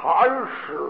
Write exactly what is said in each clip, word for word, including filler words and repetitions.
贪食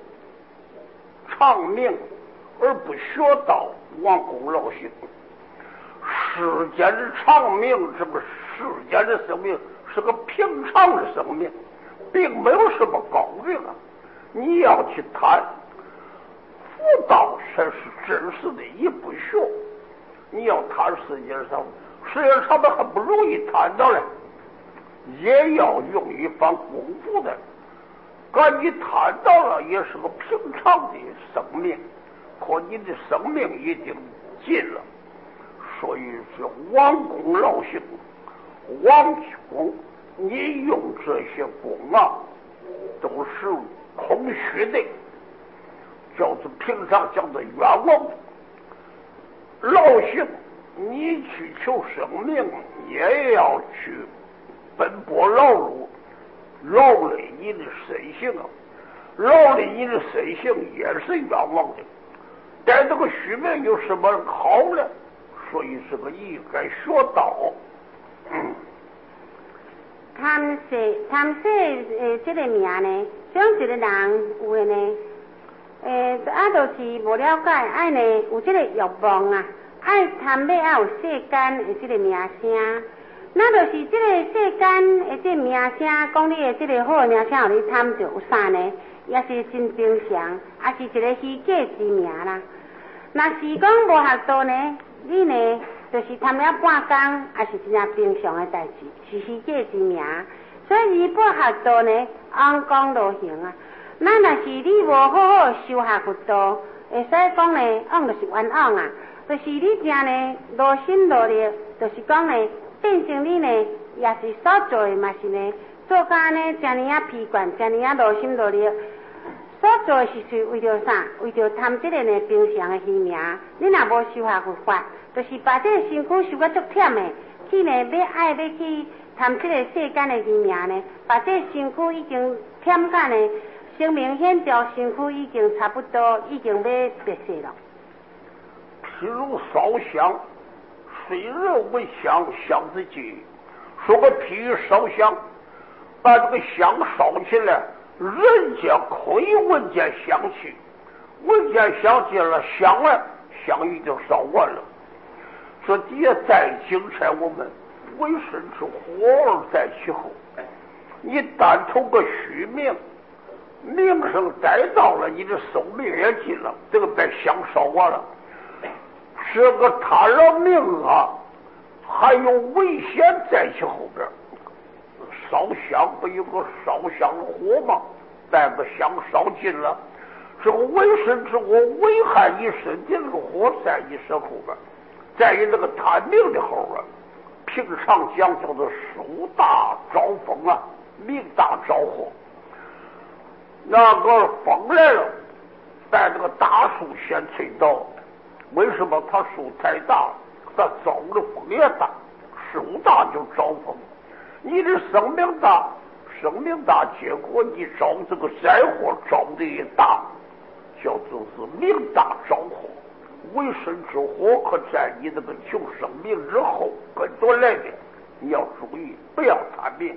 长命而不学道，王公老行。世间的长命，这个世间的生命是个平常的生命，并没有什么高明啊。你要去谈佛道，才是真实的一步学。你要谈世界上，世界上的很不容易谈到了，也要用一番功夫的。赶你谈到了，也是个平常的生命，可你的生命已经尽了。所以是王公老行，王公，你用这些功啊，都是空虚的，就是平常讲的冤枉的。老行，你去求生命，也要去奔波劳碌，劳累你的身形啊，劳累你的身形也是冤枉的。但这个虚名有什么好呢？所以这个应该学道。嗯， 贪色贪色诶，这个名呢，像一个人有诶呢，诶，啊，就是无了解，爱呢有这个欲望啊，爱贪要啊有世间诶这个名声，那就是这个世间诶这个名声，讲你诶这个好诶名声，互你贪着有啥呢？也是真平常，也是一个虚假之名啦。若是讲无学道呢？你呢，就是贪了半工，也是真正平常的代志，是虚假之名。所以你不学道呢，枉讲路行啊。那若是你无好好修学佛道，会使讲呢，枉就是冤枉啊。就是你正呢，劳心劳力，就是讲呢，变成你呢，也是所做的嘛是呢，做甲呢，遮尔啊疲倦，遮尔啊劳心劳力。所做的是是为着啥？为着贪这个呢平常的虚名。你若无修学佛法，就是把这个身躯修甲足忝的，去呢要爱要去贪这个世间的虚名呢，把这个身躯已经忝甲呢，生命显著，身躯已经差不多，已经要别世了。 譬如烧香，虽人为香，香自己。说个譬喻烧香，把这个香烧起来。人家可以闻见香气，闻见香气了，香了，香已经烧完了。这底下再精彩，我们为生之火而在其后。你单图个虚名，名声带到了，你的寿命也尽了，这个把香烧完了。这个贪了命啊，还有危险在其后边。烧香不有个烧香火吗？把个香烧尽了，这个为身之火危害你身体，那个火在你身后边，在于那个贪命的后边。平常讲叫做树大招风啊，命大招火。那个风来了，把这个大树先吹倒。为什么它树太大，它招的风也大，树大就招风。你的生命大，生命大，结果你招这个灾祸招的也大，叫做是命大招祸。为身之火可在你这个求生命之后跟着来的，你要注意，不要贪命。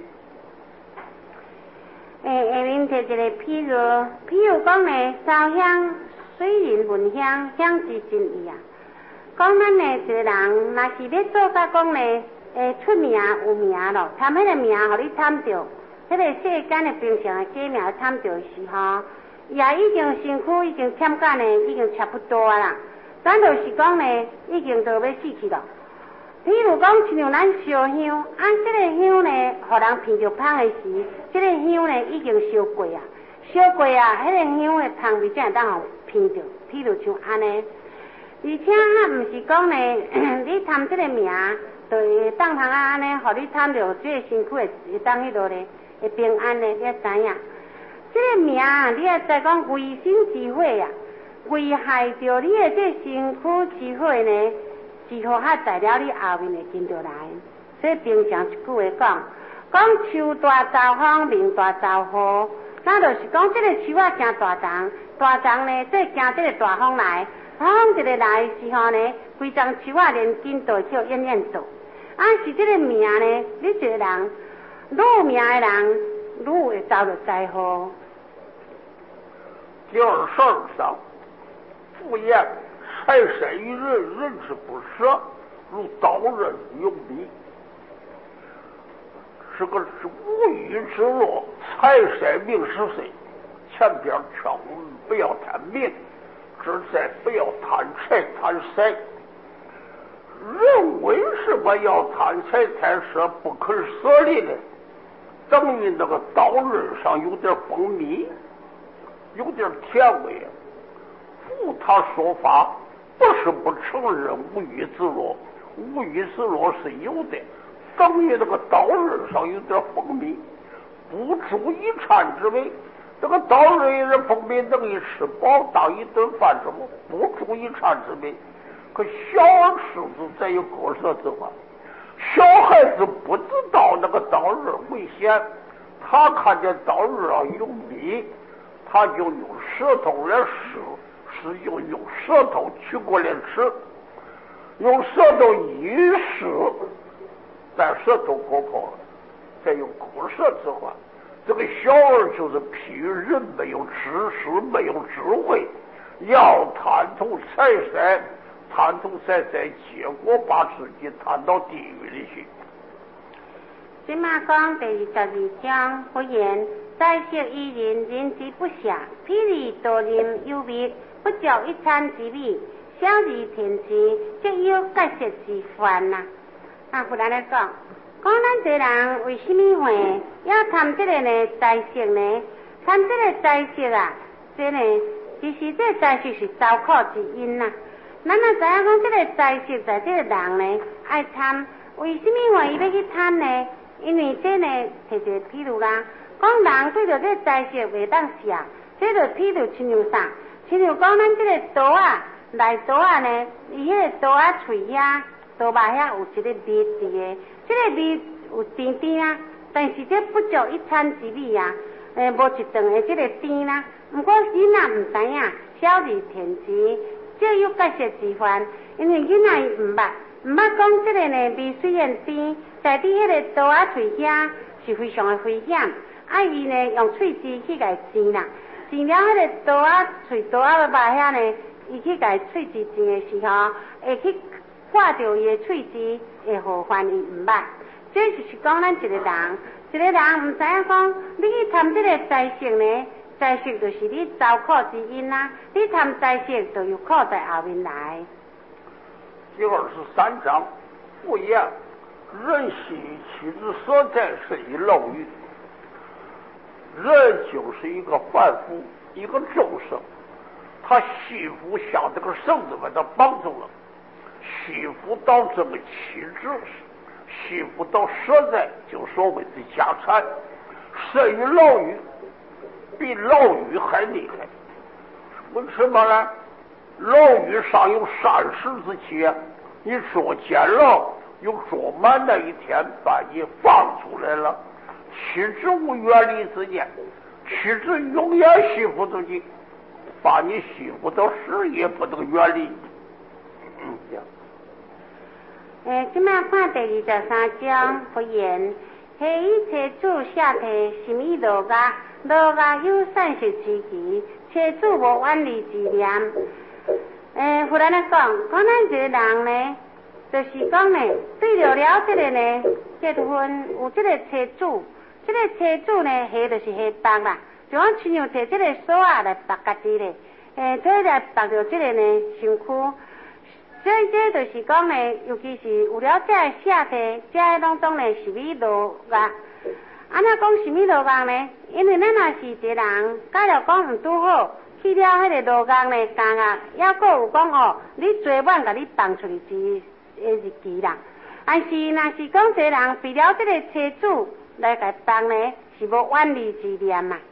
诶，下面提一个譬如，譬如讲呢，烧香水人闻香，香是真意啊。讲咱呢一个人，若是要做甲讲呢。诶，出名有名咯，贪迄个名，互你贪着，迄个世间的平常的假名贪着时吼，也已经身躯已经忝甲呢，已经差不多啊啦。咱就是讲呢，已经都要死去咯。譬如讲，亲像咱烧香，啊，这个香呢，互人闻着芳的时，这个香呢已经烧过啊，烧过啊，迄个香的香味才会当互闻着。譬如像安尼，而且啊，毋是讲呢，你贪这个名。就会当通啊安尼，互你贪着这个身躯会会当迄落咧，会平安咧，你也知影。这个名啊，你也知讲为心之火啊，危害着你的这身躯之火呢，是互它在了你后面会跟着来。所以平常一句话讲，讲树大招风，命大招祸，那就是讲这个树啊，真大丛，大丛呢，最惊这个大风来，大风一个来的时候呢，规丛树啊连根都会叫燕燕倒。啊，是这个名呢，你一个人，愈有名的人，愈会遭到灾祸。 第二十二章，复言财神于人，人之不舍，如刀刃有笔。是个是无语之落，财神名是谁？前边劝我们不要贪名，这再不要贪财贪色。人为什么要贪财贪色不肯舍利呢？等于那个刀刃上有点蜂蜜，有点甜味。故他说法不是不承认无欲自落，无欲自落是有的，等于那个刀刃上有点蜂蜜，不足一餐之味。这个刀刃有点蜂蜜能一吃饱当一顿饭什么，不足一餐之味。可小儿狮子再有割舌之话，小孩子不知道那个刀刃危险，他看见刀刃上有蜜，他就用舌头来试，试就用舌头取过来吃，用舌头一试，把舌头割破了，再用割舌之话。这个小儿就是譬喻人没有知识，没有智慧，要贪图财色，贪图财色，结果把自己贪到地狱里去。 司马讲第二十二章，不言财色以人，人之不暇，譬如多人有味，不足一餐之味，小如天之，即有结舌之患呐。啊，不然来讲。讲咱这人为什么会要贪这个呢？财色呢？贪这个财色啊，这呢，其实这财色是糟粕之因呐、啊。咱也知影讲这个财色在这个人呢爱贪，为什么会伊要去贪呢？因为这呢，摕一个譬如啦，讲人对着这个财色袂当食，这个譬如亲像啥？亲像讲咱这个刀啊，内刀啊呢，伊迄个刀啊喙遐。刀把遐有一个味伫的，这个味有甜甜啊，但是这不足一餐之味啊，诶，无一顿的这个甜啦。不过囡仔唔知影，小儿天资，这有结舌之患，因为囡仔伊唔捌，唔捌讲这个呢味虽然甜，在伫迄个刀啊喙遐是非常的危险，啊伊呢用喙齿去甲伊煎啦，煎了迄个刀啊喙刀啊把遐呢，伊去甲伊喙齿煎的时候，会去。挂着伊的喙齿会好烦伊唔捌，这就是讲咱一个人，一个人唔知影讲，你去贪这个财色呢，财色就是你遭苦之因啦、啊。你贪财色就有苦在后面来。 第二十三章，复言人心其之所在，是以漏语。人就是一个凡夫，一个众生，他心腹像这个绳子把他绑住了。虚浮到这么气质，虚浮到实在，就所谓的家产，甚于牢狱，比牢狱还厉害。为什么呢？牢狱上有膳食之气，你坐监牢有坐满那一天，把你放出来了，气质无远离之见，气质永远虚浮自己，把你虚浮到死也不能远离。嗯，这样。 诶，即摆看第二十三章，不言黑衣车主下体什么落牙，落牙有膳食之期，车主无远离之念。诶，忽然来讲，讲咱一个人呢，就是讲呢，对了了这个呢，结婚有这个车主，这个车主呢，下就是下绑啦，就讲亲像摕这个锁啊来绑家己咧，诶，这来绑着这个呢身躯。所以这就是讲呢，尤其是有了这个下体，这拢总呢是咪落牙。安怎讲是咪落牙呢？因为咱若是一个人，假如讲唔拄好，去了迄个落牙呢，干啊，还佫有讲哦，你最晚甲你放出去之诶日期啦。但是若是讲一个人为了这个车主来甲放呢，是无远离之念嘛。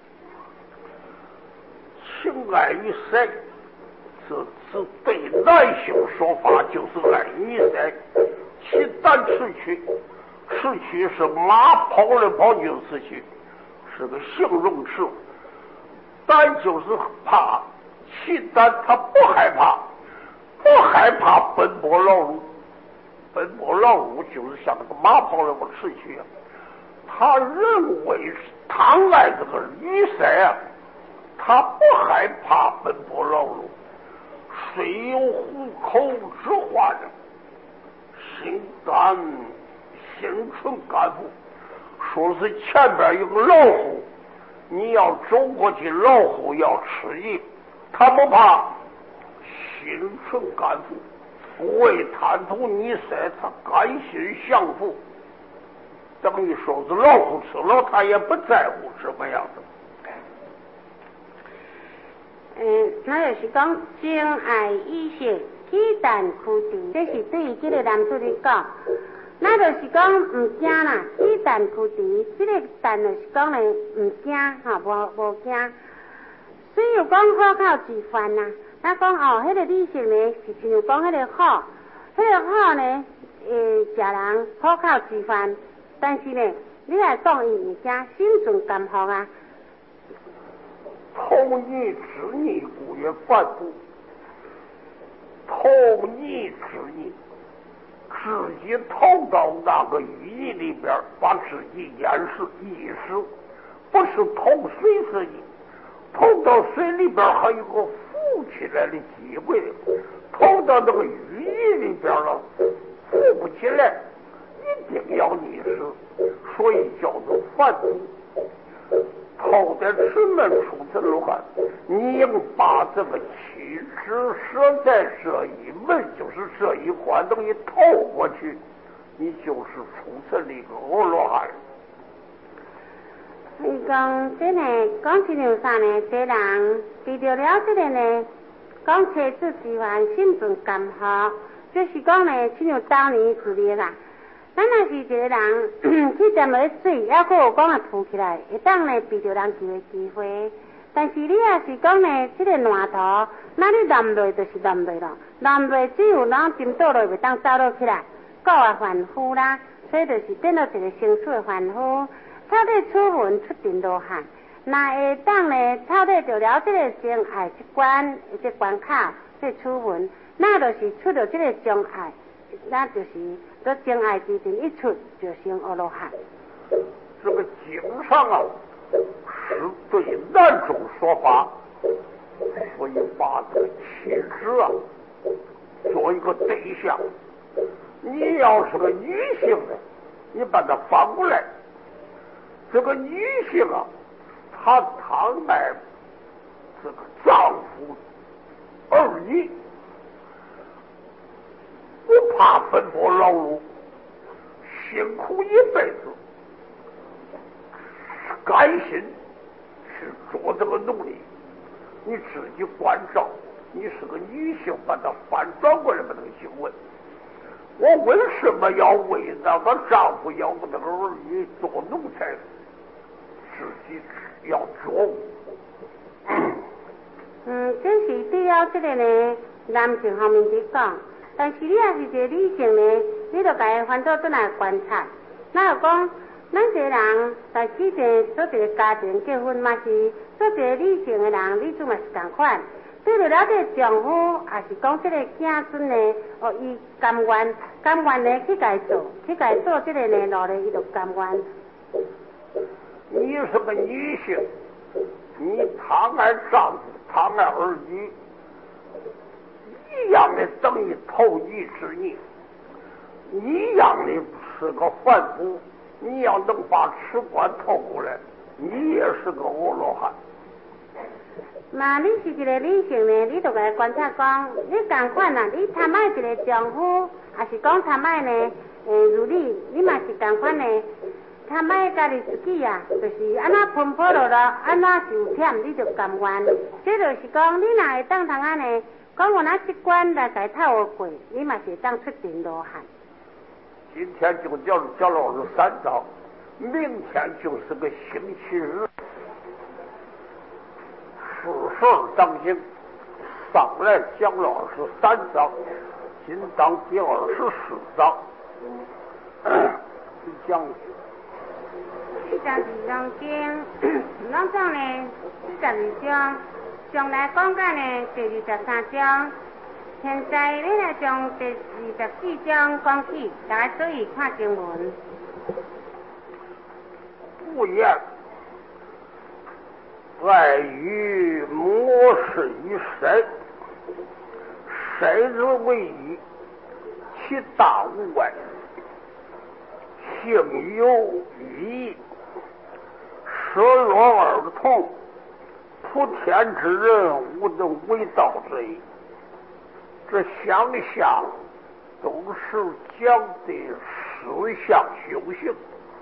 情爱于色。是是对男性说法，就是爱女色，其单持去，持去是马跑来跑去的持去，是个形容词。单就是怕，其单他不害怕，不害怕奔波劳碌，奔波劳碌就是像那个马跑来跑持去啊。他认为贪爱这个女色啊，他他不害怕奔波劳碌，虽有虎口之患，心肝心存肝腹。说是前边有个老虎，你要走过去，老虎要吃你，他不怕，心存肝腹，为贪图你色，他甘心降服。等于说是老虎吃了，他也不在乎什么样子。 嗯，那就是讲情爱意识鸡蛋苦地，这是对于这个男子来讲，那就是讲唔惊啦，鸡蛋苦地，这个蛋就是讲咧唔惊哈，无无惊。虽然讲好靠吃饭呐，那讲哦，迄、那个理性呢是亲像讲迄个好，迄、那个好呢，诶，食人好靠吃饭，但是呢，你来讲伊唔惊，心存甘福啊。 偷逆之逆，故曰反哺。偷逆之逆，自己投到那个淤泥里边，把自己淹死溺死，不是投水之逆。投到水里边还有个浮起来的机会，投到那个淤泥里边了，浮不起来，一定要溺死，所以叫做反哺。偷的吃门出的路汉，你应把这个七尺设在这一门，就是这一关，等于透过去，你就是出此的一个欧罗汉。 伊讲这呢，讲亲像啥呢？这人遇到了这个呢，讲妻子之烦，心存甘福，就是讲呢，亲像当年之类啦。咱若是一个人去浸落水，还佫有讲啊浮起来，会当呢避着人救的机会。但是你若是讲呢，这个烂头，那你淋落就是淋落咯，淋落只有人浸倒落，袂当走落起来，够啊凡夫啦，所以就是变到一个生死的凡夫。透底出门出定罗汉，那会当呢透底着了这个情爱这关这关卡，这出门，那就是出了这个障碍，那就是这情爱之定一出就成阿罗汉。 这个经上啊是对男众说法，所以把这个妻子啊做一个对象。你要是个女性呢，你把它反过来。这个女性啊，她贪爱这个丈夫儿女，不怕奔波劳碌，辛苦一辈子，甘心去做这个努力。你自己关照，你是个女性，把它反转过来把这个行为。我为什么要为那个丈夫要为那个儿女做奴才？自己要做。 嗯，这是对了这个呢，男性方面去讲，但是你也是一个女性呢，你就该翻做转来观察。那就讲，咱一个人在之前做一个家庭结婚嘛是做一个女性的人，女子嘛是同款。对了了这个丈夫，也是讲这个子孙呢，哦，伊甘愿甘愿呢去该做，去该做这个呢努力，伊就甘愿。 你是个女性，你贪爱丈夫，贪爱儿女，一样的等于投机之逆，一样的是个反哺。你要能把吃官透过来，你也是个阿罗汉。 嘛，你是一个女性呢，你就该观察讲，你同款啊，你贪爱一个丈夫，还是讲贪爱呢？诶，如你，你嘛是同款呢。贪爱家己自己啊，就是安怎奔波落落，安怎受忝，你就甘愿。这就是讲，你若会当通安尼，讲我拿这关来该透过，你嘛是当出定罗汉。 今天就叫叫老师三章，明天就是个星期日，事事当行。上来讲了二十三章，今当第二十四章，讲。 这章是讲经，咱讲呢，十二章，上来讲解呢第二十三章。现在你来将第二十四章讲起，大家注意看经文。 不言爱与模式于身，身之为一，其大无外，性有余异，舍若二同，普天之人无能为道之意。这相下都是讲的实相修行，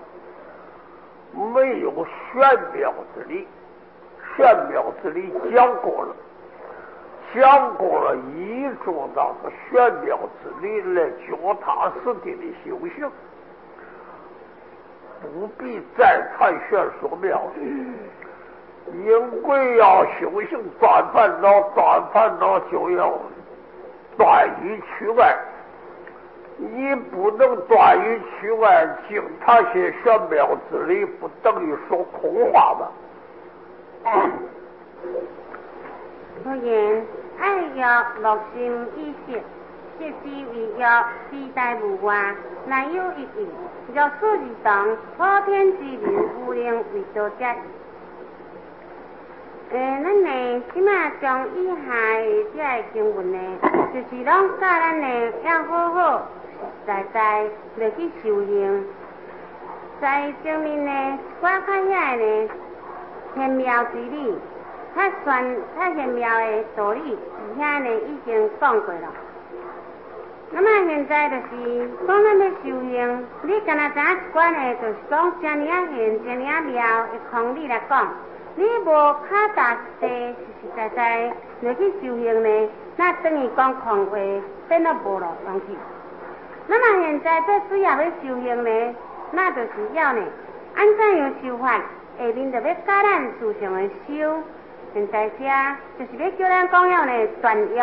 没有玄妙之理。玄妙之理讲过了，讲过了，依着那个玄妙之理来脚踏实地的修行，不必再谈玄说妙理。因为要修行断烦恼，断烦恼就要断于取外，你不能断于取外，经他些玄妙之理，不等于说空话吗？ 我言爱欲乐心意识，设之为欲，自大无外，乃有一义。若此而当，普天之人无能为道者。诶，咱呢，即马将以下的这个经文呢，就是拢教咱呢要好好实实在在来去修行，在前面呢，我较遐呢玄妙之理，较玄较玄妙的道理，遐呢已经讲过了。那么现在就是讲咱要修行，你敢若知影一寡呢，就是讲遮尔啊玄，遮尔啊妙的空理来讲。你无较踏实实实在在来去修行呢，那等于讲空话变得无路用去。那么现在这主要要修行呢，那就是要呢按怎样修法，下面就要教咱事上的修。现在这就是要叫咱讲要呢专业。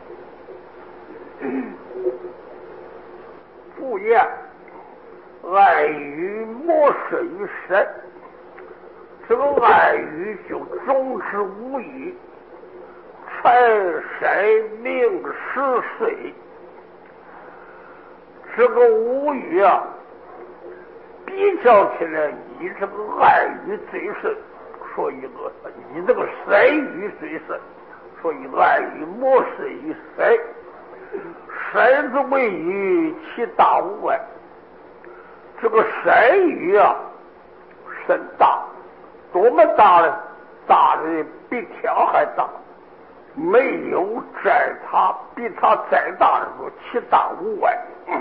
不言爱与模式于身。这个爱语就终之无语，财神命十岁。这个无语啊，比较起来，以这个爱语最深，所以个以这个身语最深，所以爱语模式于身，身之为语，其大无外。这个身语啊，甚大。多么大呢？大的比天还大，没有在它比它再大的说其大无外。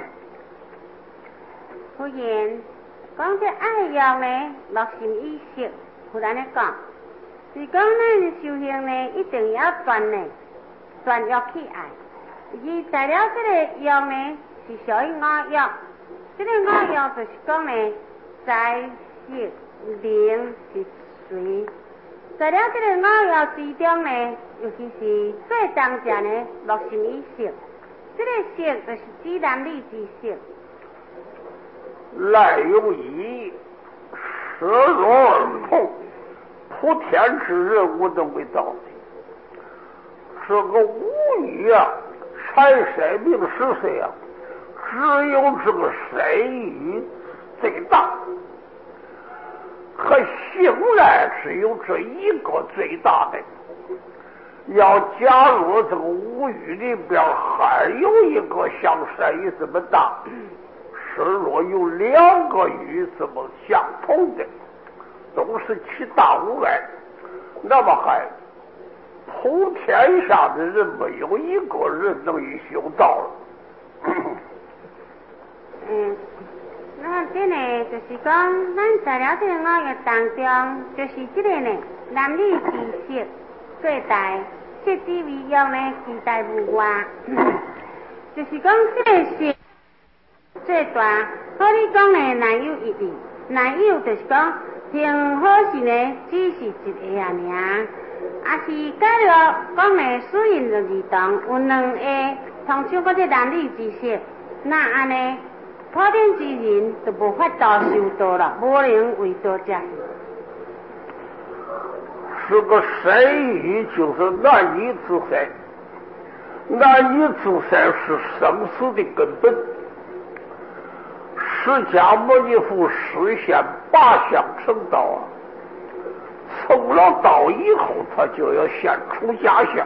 夫人，讲这爱欲呢，乐心意识，忽然咧讲，是讲咱修行呢，一定要专呢，专要去爱。而在了这个欲呢，是属于我欲，这个我欲就是讲呢，在色灵是。在了这个我欲之中呢，尤其是最当家呢，乐心意识。这个色就是指男女之色。 赖有一舍若二同，普天之人无能为道的。这个无语啊，财神命十岁啊，只有这个身语最大。和性来只有这一个最大的。要假如这个无语里边还有一个像山语这么大，是若有两个语这么相同的，都是其大无外，那么还普天下的人没有一个人能以修道了。 嗯。那么这呢，就是讲，咱在了这个我欲当中，就是这个呢，男女之色最大，色之为欲呢，自大无外。就是讲这个色最大，可以讲呢，乃有一义，乃有就是讲，挺好是呢，只是一个啊尔，啊是假如讲呢，虽然就儿童有两个，同像嗰只男女之色，那安尼。普天之人就无法度修道了，无能为道者。 是个身语，就是男女之身。男女之身是生死的根本。释迦牟尼佛实现八相成道啊，从入了道以后，他就要先出家相。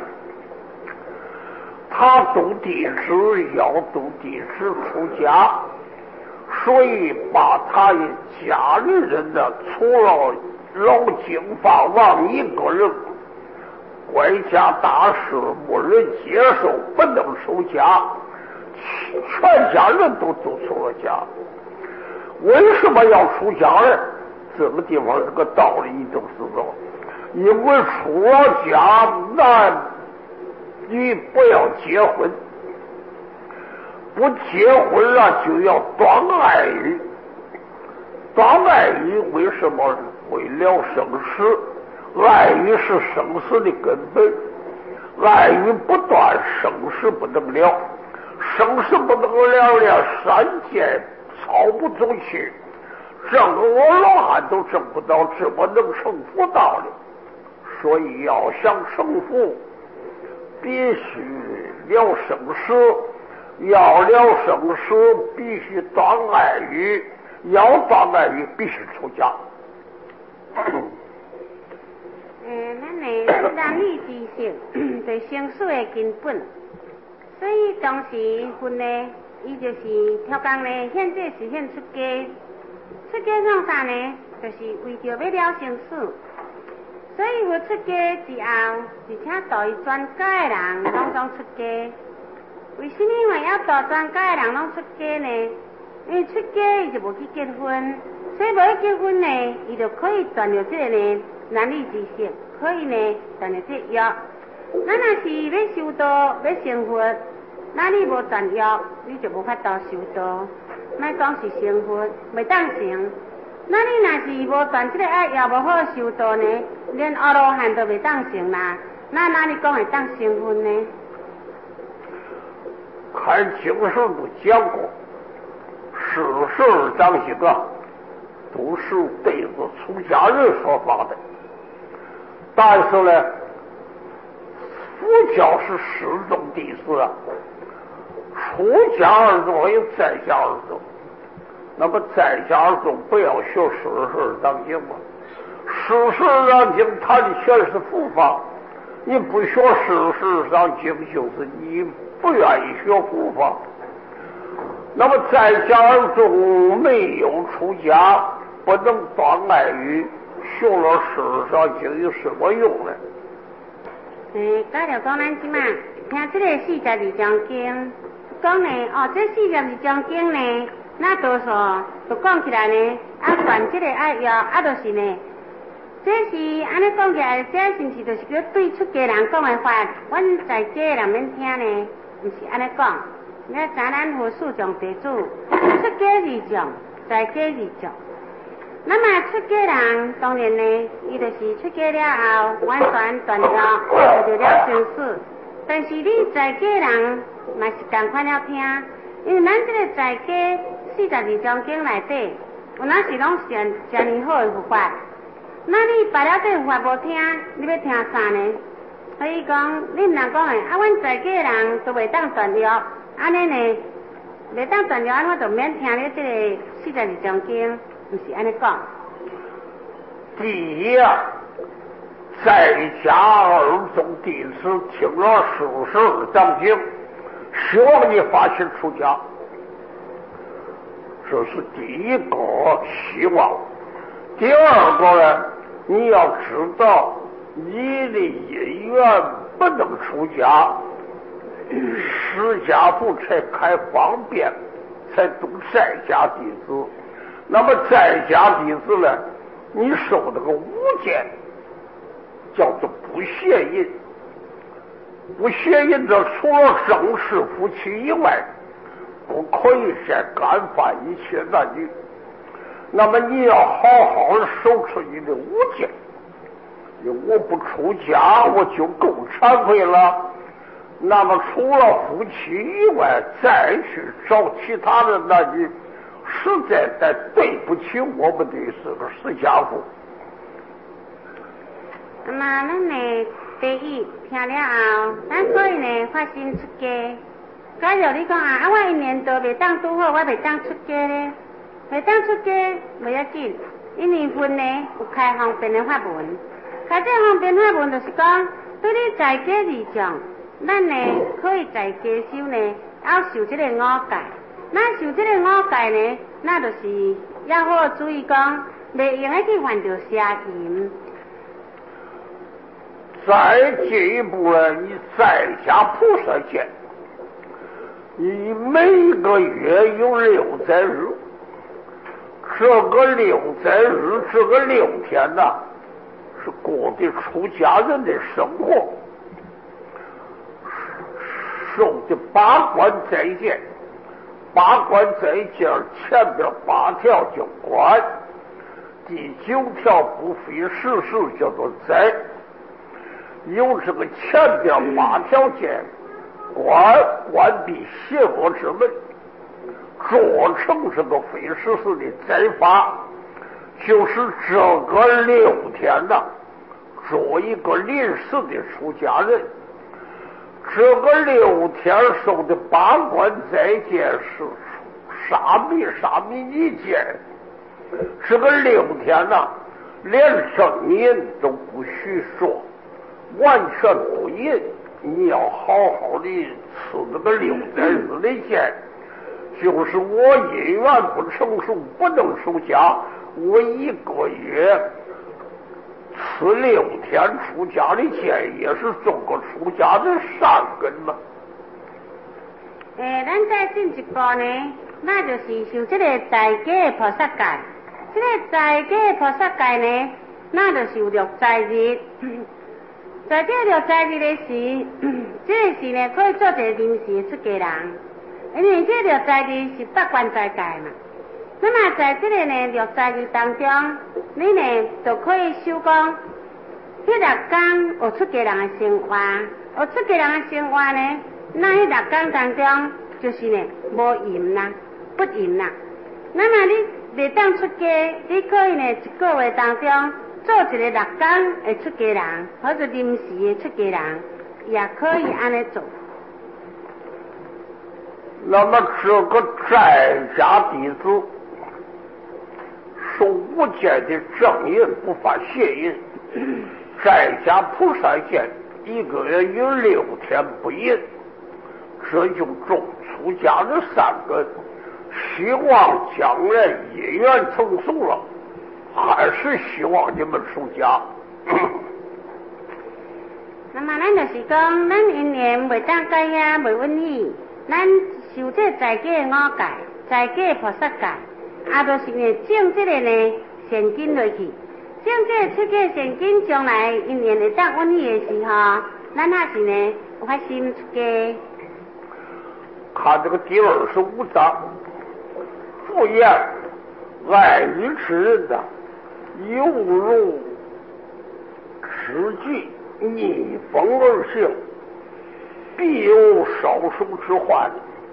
他读弟子要读弟子出家，所以把他的家里人呢，除了老经法王一个人，怪家大事没人接受，不能出家，全家人都都出了家。为什么要出家呢？这个地方这个道理都知道，因为出了家，那你不要结婚，不结婚了就要断爱语。断爱语为什么？为了生死。爱语是生死的根本，爱语不断，生死不能了。生死不能了，连三界操不走去，正我老汉都证不到，怎么能成佛道呢？所以要想成佛，必须了生死，要了生死必须断爱语，要断爱语必须出家。 诶，咱诶男女之性对生死的根本，所以当时分呢，伊就是挑工呢，现在是现出家，出家创啥呢？就是为着要了生死，所以我出家之后，而且对全家的人拢总出家。为什么话要对全家的人拢出家呢？因为出家伊就无去结婚，所以无去结婚呢，伊就可以断了这个呢男女之性，可以呢断了这约。咱若是要修道要成佛，那你无断约，你就无法度修道。莫讲是成佛，袂当成。那你若是无断这个爱约，无好修道呢，连阿罗汉都袂当成啦。那哪里讲会当成佛呢？ 看经书都讲过，世事长些个都是对着出家人说法的。但是呢，佛教是始终第四啊，出家而宗还有在家而宗。那么在家而宗不要学世事章经嘛，世事章经它的全是佛法，你不学世事章经，就是你不愿意学佛法。那么在家而宗没有出家，不能断爱语，学了世事章经有什么用呢？ 诶，假如讲咱即马听这个四十二章经，讲呢，哦，这四十二章经呢，那多数就讲起来呢，啊，断这个爱约，啊，就是呢，这是安尼讲起来，这是不是就是叫对出家人讲的话？阮在家的人免听呢，不是安尼讲。你知咱佛四种地主，出家二种，在家二种。那么出家人当然呢，伊就是出家了后完全断了，就了生死。但是你在家人嘛是同款了听，因为咱这个在家四十二章经内底，有哪是拢是遮尼好的佛法？那你摆了这佛法无听，你要听啥呢？所以讲，你唔能讲诶，啊，阮在家人都袂当断了，安尼呢，袂当断了，安我就免听你这个四十二章经。不是安尼讲。 第一啊，在家二宗弟子听了世事二章经，希望你发心出家，这是第一个希望。第二个呢，你要知道你的因缘不能出家，释迦佛才开方便，才读在家弟子。那么在家弟子呢，你受那个五戒叫做不邪淫，不邪淫的除了正式夫妻以外，不可以再干犯一切男女。那么你要好好的守出你的五戒，因为我不出家我就够惭愧了。那么除了夫妻以外，再去找其他的男女，实在在对不起我们的这个释迦佛。 那么咱呢，第一听了后，咱所以呢发心出家。假如你讲啊，啊我一年都袂当拄好，我袂当出家呢，袂当出家袂要紧，因为佛呢有开方便的法门。 开这方便法门就是讲，对你在家而讲，咱呢可以在家修呢，要受这个五戒。咱受这个五戒呢，那就是要好注意讲，袂用去犯着邪淫。 再进一步呢，你在家菩萨见，你每个月有六载日，这个六载日，这个六天呐、啊，是过的出家人的生活，受的八关斋戒。八关斋戒前边八条叫关，第九条不非实事叫做斋。有这个前边八条戒，关关闭邪恶之门，做成这个非实事的斋法，就是这个六天呐、啊，做一个临时的出家人。这个六天受的八关斋戒是沙弥沙弥尼戒，这个六天呐、啊，连声音都不许说，完全不淫。你要好好的吃这个六载日的戒，就是我因缘不成熟，不能出家，我一个月吃六天出家的戒，也是做个出家的善根嘛。 诶，咱再进一步呢，那就是受这个在家的菩萨戒。这个在家的菩萨戒呢，那就是有六斋日。在这个六斋日的时，这个时呢可以做一个临时的出家人，因为这个六斋日是八关斋戒嘛。那么在这个呢六斋日当中，你呢就可以修讲，迄六天有出家人的生活，有出家人的生活呢，那迄六天当中就是呢无淫啦，不淫啦。那么你袂当出家，你可以呢一个月当中做一个六天的出家人，或者临时的出家人，也可以安尼做。 那么这个在家弟子受无戒的正淫，不犯邪淫，在家菩萨戒一个月有六天不淫，这就种出家的善根。希望将来因缘成熟了，还是希望你们出家。 那么咱就是讲，咱因缘袂当解遐袂允许，咱受这在家的五戒，在家的菩萨戒，啊，就是呢种这个呢善根落去，种这个出家善根，将来因缘会当允许的时候，咱也是呢有发心出家。 看这个第二十五章，复言爱欲之人呐、啊，犹如吃鸡逆风而行，必有少数之患。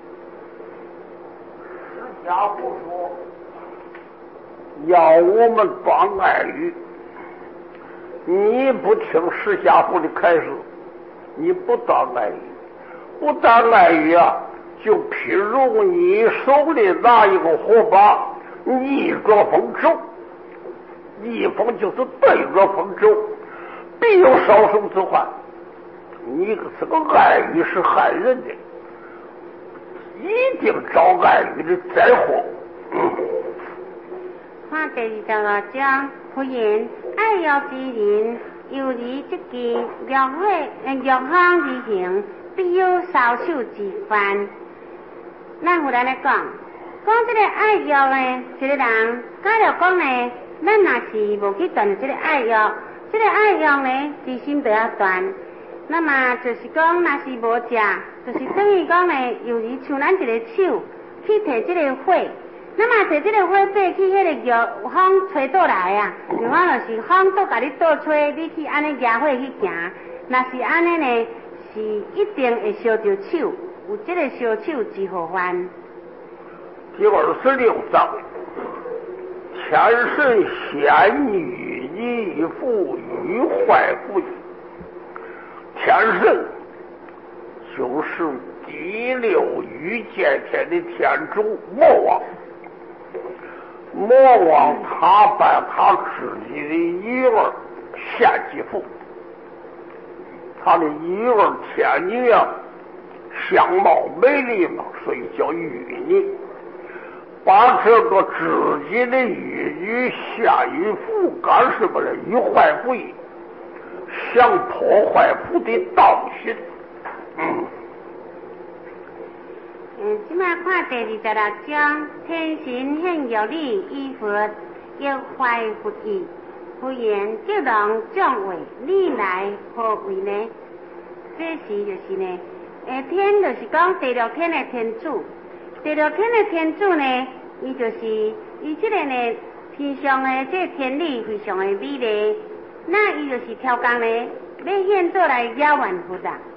释迦佛说，要我们断爱欲，你不听释迦佛的开示，你不断爱欲，不断爱欲啊，就譬如你手里拿一个火把，逆着风走，逆风就是对着风走，必有少数之患。你这个爱欲是害人的，一定招爱欲的灾祸。嗯， 看第二十六章，佛言：爱欲之人，由于即见欲火欲方而行，必有少数之患。咱有人来讲，讲这个爱欲呢，一个人假如讲呢，咱若是无去断这个爱欲，这个爱欲呢，自心就要断。那么就是讲，若是无食，就是等于讲呢，由于像咱一个手去摕这个火，那么摕这个火爬去迄个药风吹倒来啊，就讲就是风倒甲你倒吹，你去安尼举火去行，若是安尼呢，是一定会烧着手。有这个烧手之祸患。 第二十六章，天神仙女一副与坏妇，天神就是第六御界天的天主魔王。魔王他把他自己的女儿千机妇，她的一儿天女啊，相貌美丽嘛，所以叫玉女。把这个自己的玉女献于父，干什么呢？以坏父义，想破坏父的道行。嗯。 嗯，即摆看第二十六章，天神献玉礼以佛，亦坏父义，不言叫人降位，你来何为呢？这时就是呢，诶，天就是讲第六天的天主。第六天的天主呢，伊就是伊这个呢天上的这个天理非常的美丽，那伊就是挑工呢，要现做来压万佛啊。